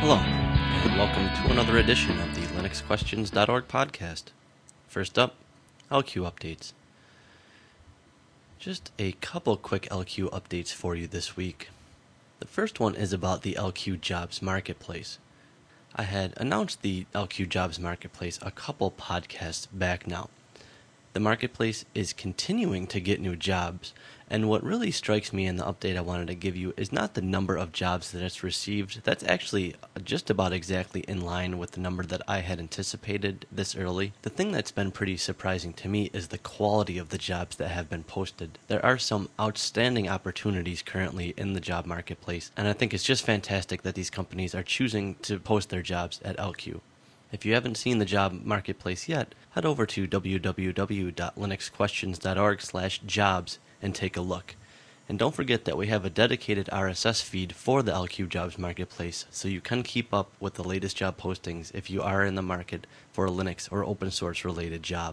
Hello, and welcome to another edition of the LinuxQuestions.org podcast. First up, LQ updates. Just a couple quick LQ updates for you this week. The first one is about the LQ Jobs Marketplace. I had announced the LQ Jobs Marketplace a couple podcasts back now. The marketplace is continuing to get new jobs, and what really strikes me in the update I wanted to give you is not the number of jobs that it's received. That's actually just about exactly in line with the number that I had anticipated this early. The thing that's been pretty surprising to me is the quality of the jobs that have been posted. There are some outstanding opportunities currently in the job marketplace, and I think it's just fantastic that these companies are choosing to post their jobs at LQ. If you haven't seen the job marketplace yet, head over to www.linuxquestions.org/jobs and take a look. And don't forget that we have a dedicated RSS feed for the LQ Jobs Marketplace, so you can keep up with the latest job postings if you are in the market for a Linux or open source related job.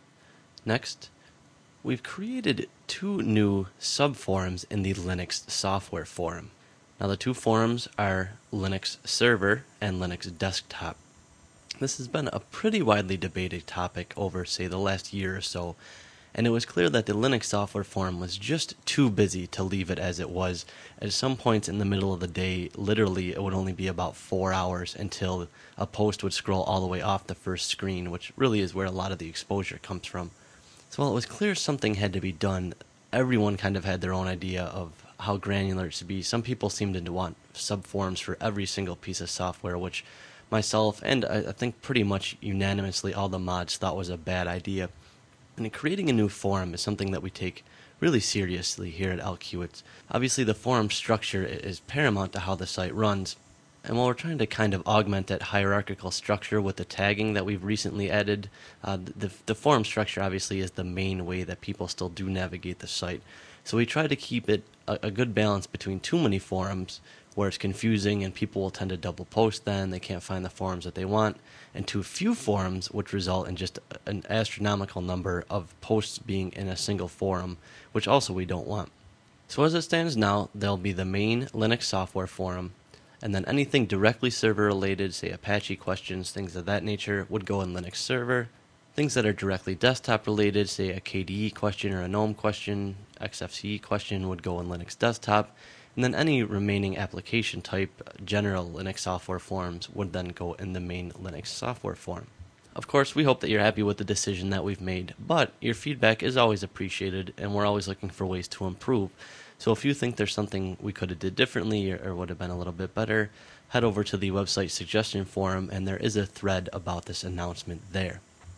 Next, we've created two new subforums in the Linux software forum. Now the two forums are Linux Server and Linux Desktop. This has been a pretty widely debated topic over, say, the last year or so, and it was clear that the Linux software forum was just too busy to leave it as it was. At some points in the middle of the day, literally, it would only be about 4 hours until a post would scroll all the way off the first screen, which really is where a lot of the exposure comes from. So while it was clear something had to be done, everyone kind of had their own idea of how granular it should be. Some people seemed to want subforums for every single piece of software, which myself and I think pretty much unanimously all the mods thought was a bad idea. And creating a new forum is something that we take really seriously here at LQ. Obviously the forum structure is paramount to how the site runs, and while we're trying to kind of augment that hierarchical structure with the tagging that we've recently added, the forum structure obviously is the main way that people still do navigate the site. So we try to keep it a good balance between too many forums, where it's confusing and people will tend to double post then, they can't find the forums that they want, and too few forums, which result in just an astronomical number of posts being in a single forum, which also we don't want. So as it stands now, there'll be the main Linux software forum, and then anything directly server related, say Apache questions, things of that nature, would go in Linux Server. Things that are directly desktop related, say a KDE question or a GNOME question, XFCE question, would go in Linux Desktop. And then any remaining application type, general Linux software forums, would then go in the main Linux software forum. Of course, we hope that you're happy with the decision that we've made, but your feedback is always appreciated, and we're always looking for ways to improve. So if you think there's something we could have did differently or would have been a little bit better, head over to the website suggestion forum, and there is a thread about this announcement there.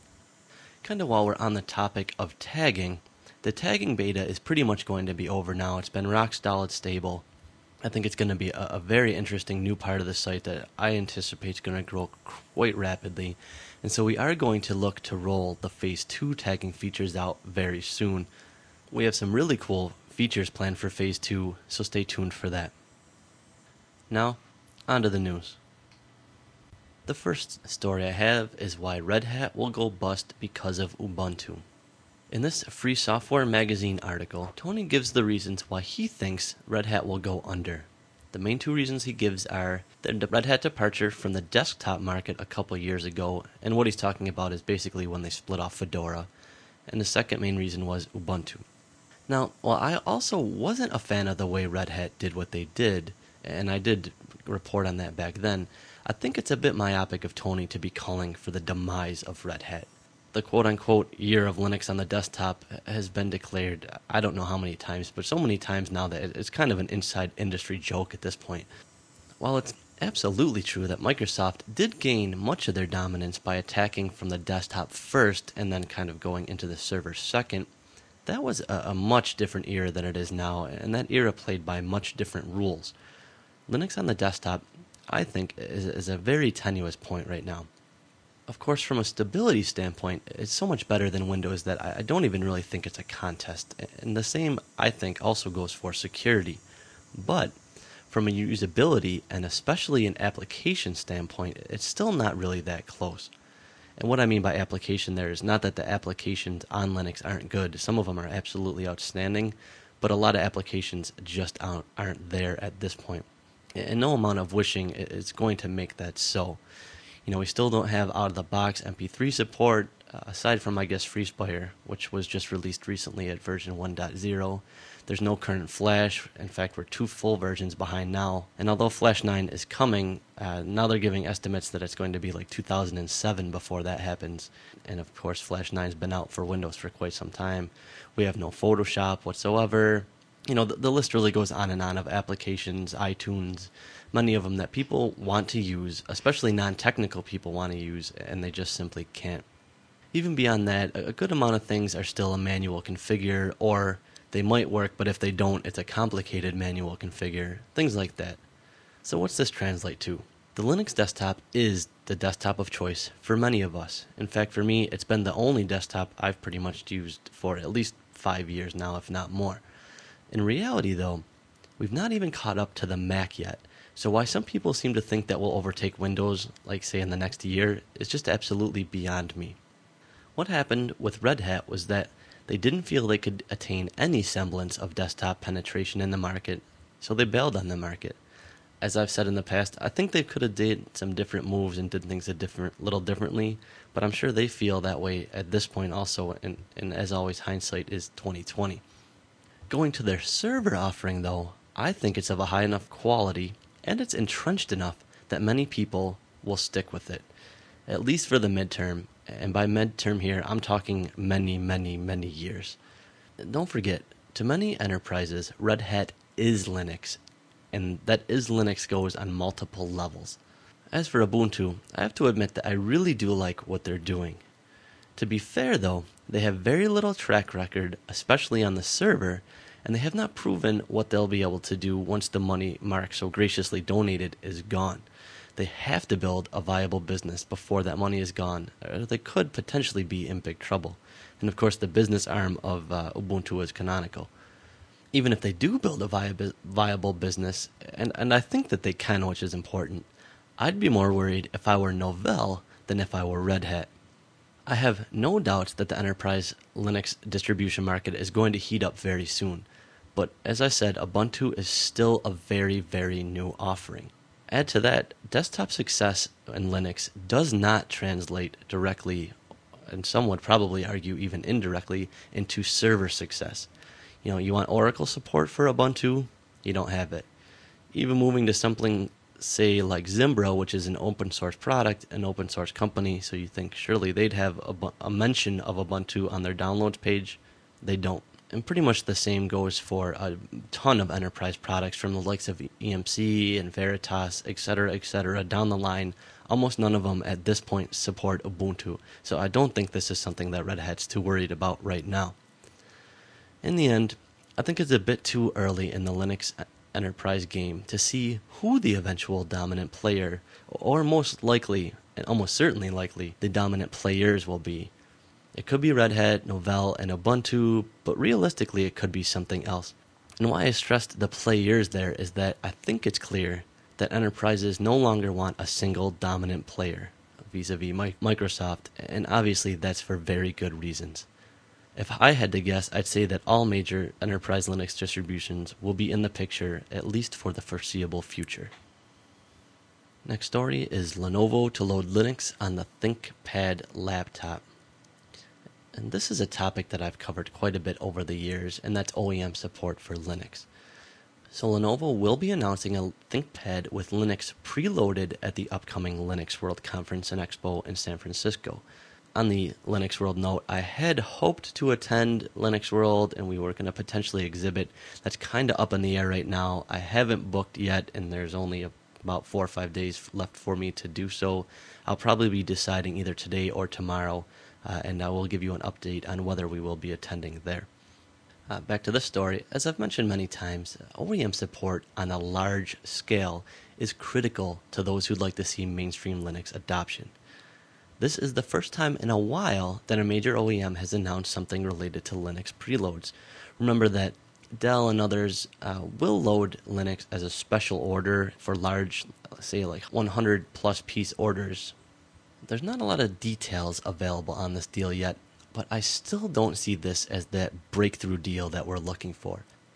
Kind of while we're on the topic of tagging, the tagging beta is pretty much going to be over now. It's been rock solid stable. I think it's going to be a very interesting new part of the site that I anticipate is going to grow quite rapidly. And so we are going to look to roll the Phase 2 tagging features out very soon. We have some really cool features planned for Phase 2, so stay tuned for that. Now, on to the news. The first story I have is why Red Hat will go bust because of Ubuntu. In this Free Software Magazine article, Tony gives the reasons why he thinks Red Hat will go under. The main two reasons he gives are the Red Hat departure from the desktop market a couple years ago, and what he's talking about is basically when they split off Fedora, and the second main reason was Ubuntu. Now, while I also wasn't a fan of the way Red Hat did what they did, and I did report on that back then, I think it's a bit myopic of Tony to be calling for the demise of Red Hat. The quote-unquote year of Linux on the desktop has been declared, I don't know how many times, but so many times now that it's kind of an inside industry joke at this point. While it's absolutely true that Microsoft did gain much of their dominance by attacking from the desktop first and then kind of going into the server second, that was a much different era than it is now, and that era played by much different rules. Linux on the desktop, I think, is a very tenuous point right now. Of course, from a stability standpoint, it's so much better than Windows that I don't even really think it's a contest. And the same, I think, also goes for security. But from a usability, and especially an application standpoint, it's still not really that close. And what I mean by application there is not that the applications on Linux aren't good. Some of them are absolutely outstanding, but a lot of applications just aren't there at this point. And no amount of wishing is going to make that so. We still don't have out-of-the-box MP3 support, aside from, I guess, FreeSpire, which was just released recently at version 1.0. There's no current Flash. In fact, we're 2 full versions behind now. And although Flash 9 is coming, now they're giving estimates that it's going to be like 2007 before that happens. And of course, Flash 9's been out for Windows for quite some time. We have no Photoshop whatsoever. The list really goes on and on of applications, iTunes, many of them that people want to use, especially non-technical people want to use, and they just simply can't. Even beyond that, a good amount of things are still a manual configure, or they might work, but if they don't, it's a complicated manual configure, things like that. So what's this translate to? The Linux desktop is the desktop of choice for many of us. In fact, for me, it's been the only desktop I've pretty much used for at least 5 years now, if not more. In reality, though, we've not even caught up to the Mac yet, so why some people seem to think that we'll overtake Windows, like say in the next year, is just absolutely beyond me. What happened with Red Hat was that they didn't feel they could attain any semblance of desktop penetration in the market, so they bailed on the market. As I've said in the past, I think they could have did some different moves and did things little differently, but I'm sure they feel that way at this point also, and as always, hindsight is 2020. Going to their server offering, though, I think it's of a high enough quality, and it's entrenched enough that many people will stick with it, at least for the midterm. And by midterm here, I'm talking many, many, many years. Don't forget, to many enterprises, Red Hat is Linux, and that is Linux goes on multiple levels. As for Ubuntu, I have to admit that I really do like what they're doing. To be fair, though, they have very little track record, especially on the server, and they have not proven what they'll be able to do once the money Mark so graciously donated is gone. They have to build a viable business before that money is gone, or they could potentially be in big trouble. And of course, the business arm of Ubuntu is Canonical. Even if they do build a viable business, and I think that they can, which is important, I'd be more worried if I were Novell than if I were Red Hat. I have no doubt that the enterprise Linux distribution market is going to heat up very soon, but as I said, Ubuntu is still a very, very new offering. Add to that, desktop success in Linux does not translate directly, and some would probably argue even indirectly, into server success. You want Oracle support for Ubuntu? You don't have it. Even moving to something, say, like Zimbra, which is an open source product, an open source company, so you think surely they'd have a mention of Ubuntu on their downloads page. They don't. And pretty much the same goes for a ton of enterprise products from the likes of EMC and Veritas, etc., down the line. Almost none of them at this point support Ubuntu, so I don't think this is something that Red Hat's too worried about right now. In the end, I think it's a bit too early in the Linux enterprise game to see who the eventual dominant player, or most likely, and almost certainly likely, the dominant players will be. It could be Red Hat, Novell, and Ubuntu, but realistically it could be something else. And why I stressed the players there is that I think it's clear that enterprises no longer want a single dominant player, vis-a-vis Microsoft, and obviously that's for very good reasons. If I had to guess, I'd say that all major enterprise Linux distributions will be in the picture, at least for the foreseeable future. Next story is Lenovo to load Linux on the ThinkPad laptop. And this is a topic that I've covered quite a bit over the years, and that's OEM support for Linux. So Lenovo will be announcing a ThinkPad with Linux preloaded at the upcoming Linux World Conference and Expo in San Francisco. On the Linux World note, I had hoped to attend Linux World, and we were going to potentially exhibit. That's kind of up in the air right now. I haven't booked yet, and there's only about 4 or 5 days left for me to do so. I'll probably be deciding either today or tomorrow, and I will give you an update on whether we will be attending there. Back to this story. As I've mentioned many times, OEM support on a large scale is critical to those who'd like to see mainstream Linux adoption. This is the first time in a while that a major OEM has announced something related to Linux preloads. Remember that Dell and others will load Linux as a special order for large, say like 100 plus piece orders. There's not a lot of details available on this deal yet, but I still don't see this as that breakthrough deal that we're looking for. It's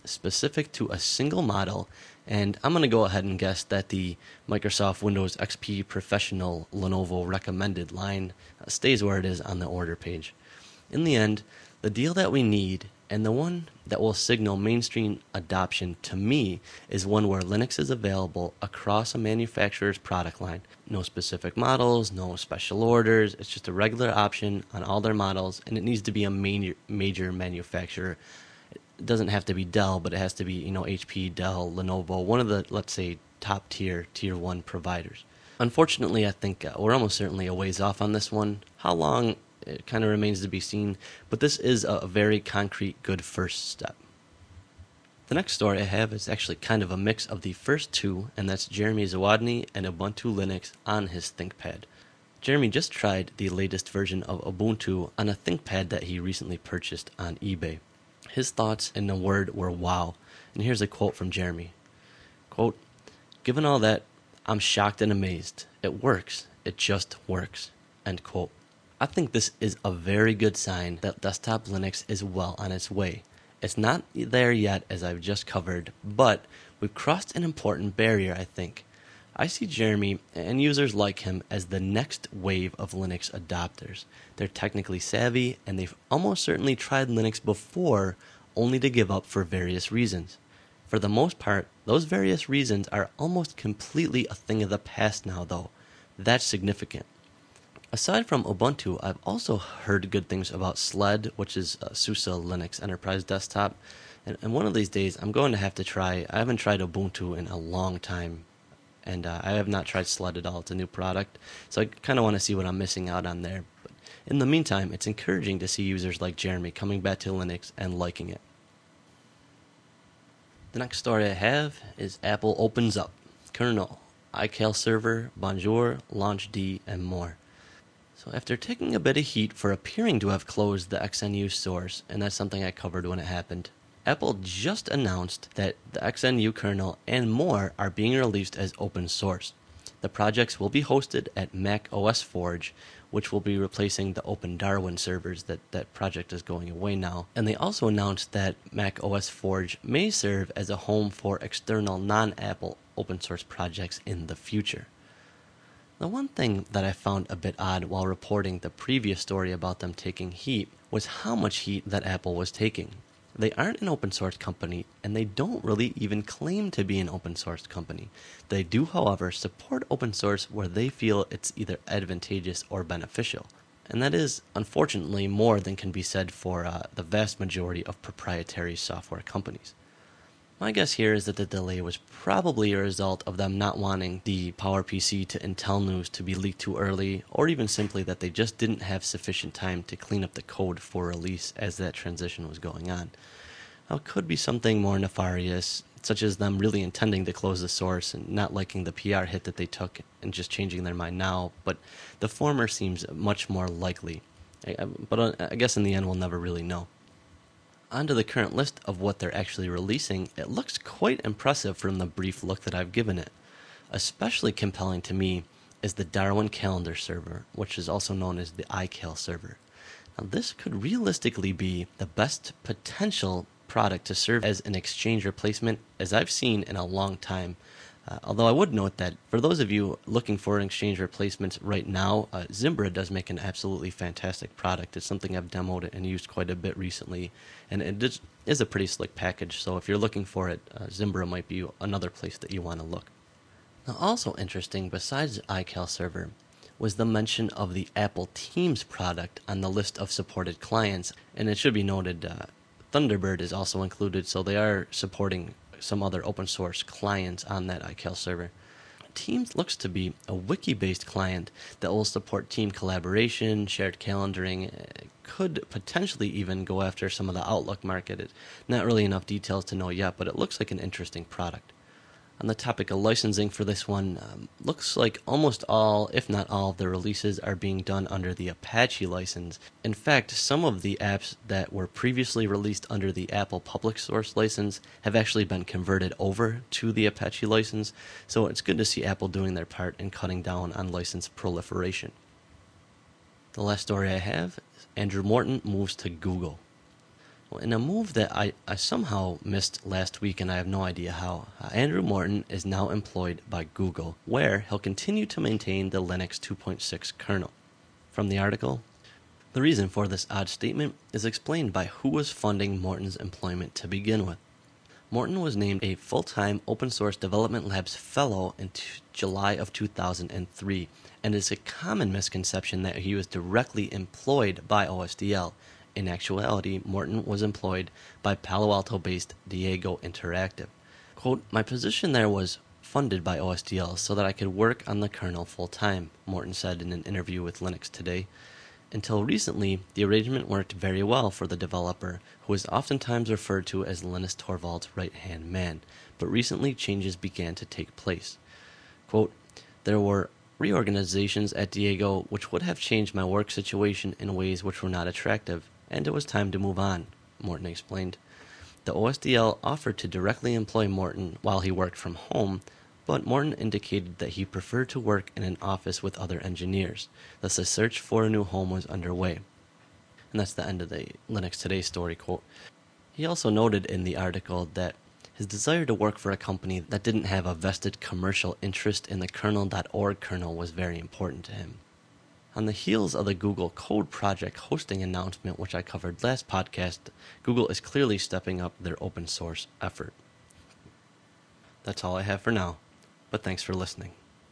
specific to a single model, and I'm going to go ahead and guess that the Microsoft Windows XP Professional Lenovo recommended line stays where it is on the order page. In the end, the deal that we need and the one that will signal mainstream adoption to me is one where Linux is available across a manufacturer's product line. No specific models, no special orders. It's just a regular option on all their models, and it needs to be a major manufacturer. It doesn't have to be Dell, but it has to be, HP, Dell, Lenovo, one of the, let's say, top tier 1 providers. Unfortunately, I think we're almost certainly a ways off on this one. How long? It kind of remains to be seen, but this is a very concrete, good first step. The next story I have is actually kind of a mix of the first two, and that's Jeremy Zawodny and Ubuntu Linux on his ThinkPad. Jeremy just tried the latest version of Ubuntu on a ThinkPad that he recently purchased on eBay. His thoughts in a word were wow, and here's a quote from Jeremy. Quote, "Given all that, I'm shocked and amazed. It works. It just works." End quote. I think this is a very good sign that desktop Linux is well on its way. It's not there yet, as I've just covered, but we've crossed an important barrier, I think. I see Jeremy and users like him as the next wave of Linux adopters. They're technically savvy, and they've almost certainly tried Linux before, only to give up for various reasons. For the most part, those various reasons are almost completely a thing of the past now, though. That's significant. Aside from Ubuntu, I've also heard good things about SLED, which is SUSE Linux Enterprise Desktop. And one of these days, I'm going to have to try. I haven't tried Ubuntu in a long time, and I have not tried SLED at all. It's a new product, so I kind of want to see what I'm missing out on there. But in the meantime, it's encouraging to see users like Jeremy coming back to Linux and liking it. The next story I have is Apple opens up kernel, iCal server, Bonjour, LaunchD, and more. So after taking a bit of heat for appearing to have closed the XNU source, and that's something I covered when it happened, Apple just announced that the XNU kernel and more are being released as open source. The projects will be hosted at Mac OS Forge, which will be replacing the Open Darwin servers. That project is going away now. And they also announced that Mac OS Forge may serve as a home for external non-Apple open source projects in the future. The one thing that I found a bit odd while reporting the previous story about them taking heat was how much heat that Apple was taking. They aren't an open source company, and they don't really even claim to be an open source company. They do, however, support open source where they feel it's either advantageous or beneficial. And that is, unfortunately, more than can be said for the vast majority of proprietary software companies. My guess here is that the delay was probably a result of them not wanting the PowerPC to Intel news to be leaked too early, or even simply that they just didn't have sufficient time to clean up the code for release as that transition was going on. Now, it could be something more nefarious, such as them really intending to close the source and not liking the PR hit that they took and just changing their mind now, but the former seems much more likely. But I guess in the end we'll never really know. Onto the current list of what they're actually releasing, it looks quite impressive from the brief look that I've given it. Especially compelling to me is the Darwin Calendar server, which is also known as the iCal server. Now, this could realistically be the best potential product to serve as an Exchange replacement as I've seen in a long time. Although I would note that for those of you looking for an Exchange replacements right now, Zimbra does make an absolutely fantastic product. It's something I've demoed and used quite a bit recently, and it is a pretty slick package. So if you're looking for it, Zimbra might be another place that you want to look. Now, also interesting, besides the iCal server, was the mention of the Apple Teams product on the list of supported clients, and it should be noted Thunderbird is also included, so they are supporting some other open source clients on that iCal server. Teams looks to be a wiki-based client that will support team collaboration, shared calendaring, could potentially even go after some of the Outlook market. It's not really enough details to know yet, but it looks like an interesting product. On the topic of licensing for this one, looks like almost all, if not all, of the releases are being done under the Apache license. In fact, some of the apps that were previously released under the Apple public source license have actually been converted over to the Apache license, so it's good to see Apple doing their part in cutting down on license proliferation. The last story I have is Andrew Morton moves to Google. Well, in a move that I somehow missed last week, and I have no idea how, Andrew Morton is now employed by Google, where he'll continue to maintain the Linux 2.6 kernel. From the article, the reason for this odd statement is explained by who was funding Morton's employment to begin with. Morton was named a full-time Open Source Development Labs Fellow in July of 2003, and it's a common misconception that he was directly employed by OSDL. In actuality, Morton was employed by Palo Alto-based Diego Interactive. Quote, "My position there was funded by OSDL so that I could work on the kernel full-time," Morton said in an interview with Linux Today. Until recently, the arrangement worked very well for the developer, who is oftentimes referred to as Linus Torvalds' right-hand man, but recently changes began to take place. Quote, "There were reorganizations at Diego which would have changed my work situation in ways which were not attractive, and it was time to move on," Morton explained. The OSDL offered to directly employ Morton while he worked from home, but Morton indicated that he preferred to work in an office with other engineers. Thus, a search for a new home was underway. And that's the end of the Linux Today story quote. He also noted in the article that his desire to work for a company that didn't have a vested commercial interest in the kernel.org kernel was very important to him. On the heels of the Google Code Project hosting announcement, which I covered last podcast, Google is clearly stepping up their open source effort. That's all I have for now, but thanks for listening.